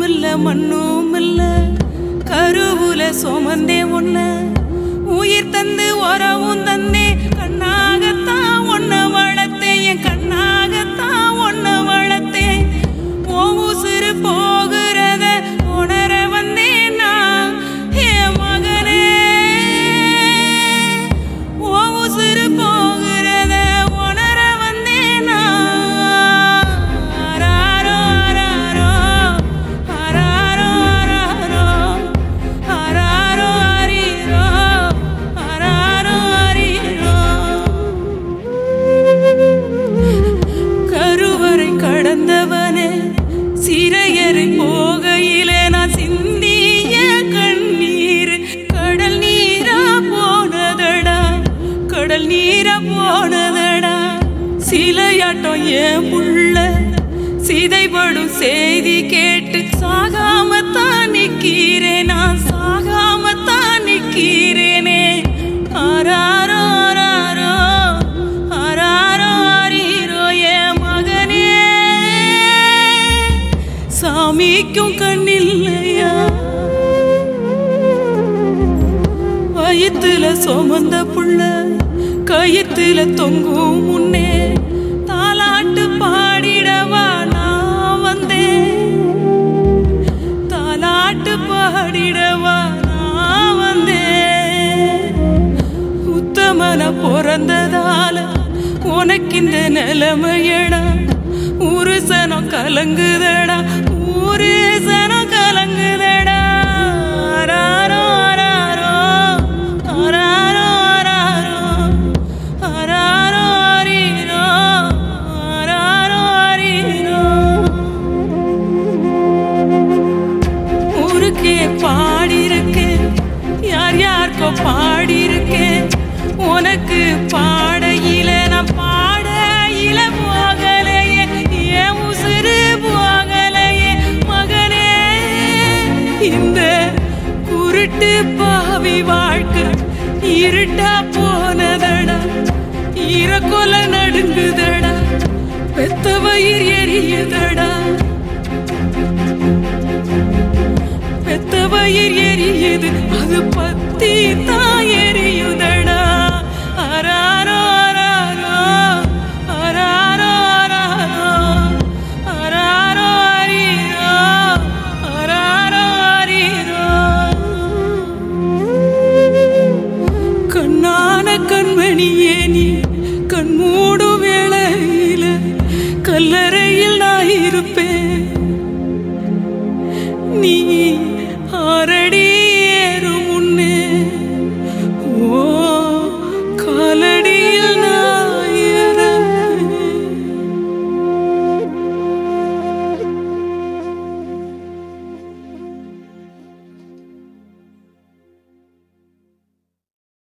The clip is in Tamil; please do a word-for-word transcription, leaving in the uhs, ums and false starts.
இல்ல மண்ணும் இல்ல கருவுல சுமந்தே ஒன்ன உயிர் தந்து உறவும் தந்தே கண்ணாகத்தான் ஒன்ன வளர்த்தேன் என் கண்ணாகத்தான் ஒன்ன வளர்த்தேன் ஓ உசுறு போகிறத உணர வந்தேன் நான் என் மகனே ஓ உசுறு போகிறத உணர வந்தேன் நான் ஆராரோ ஆராரோ ஆராரோ ஆராரோ ஆராரோ அரீரோ ஆராரோ அரீரோ கருவறை கடந்தவனே சிறையறை போகையிலே நான் சிந்திய கண்ணீர் கடல் நீரா போனதடா கடல் நீரா போனதடா சிலையாட்டம் ஏன் புள்ள சிதைபடும் செய்தி கேட்டு சாகாமத்தான் நிக்கிறேன் நான் சாகாமத்தான் நிக்கிறேனே ஆராரோ ஆராரோ ஆராரோ அரீரோ என் மகனே சாமிக்கும் கண்ணில்லையா வயித்துல சுமந்த புள்ள கயித்துல தொங்கும் முன்னே தாலாட்டு பாடிடவா நான் வந்தேன் தாலாட்டு பாடிடவா நான் வந்தேன் உத்தமன பிறந்ததால உனக்கு இந்த நிலைமையடா ஊரு சனம் கலங்குதடா ஊரு சனம் கலங்குதடா ஆராரோ ஆராரோ ஆராரோ ஆராரோ ஆராரோ அரீரோ ஆராரோ அரீரோ ஊருக்கே பாடியிருக்கேன் யார் யாருக்கோ பாடியிருக்கேன் உனக்கு பாடையில நான் பாடையில போகலையே ஏன் உசுறு போகலையே மகனே இந்த குருட்டு பாவி வாழ்க்கை இருட்டா போனதடா ஈரக்கொல நடுங்குதடா பெத்த வயிறு எரியுதடா பெத்த வயிறு எரியுது அது பத்தி தான் எரியுதடா ஆராரோ ஆராரோ ஆராரோ ஆராரோ ஆராரோ அரீரோ ஆராரோ அரீரோ கண்ணான கண்மணியே நீ கண்மூடு வேளையில கல்லறையில் நான் இருப்பேன் நீ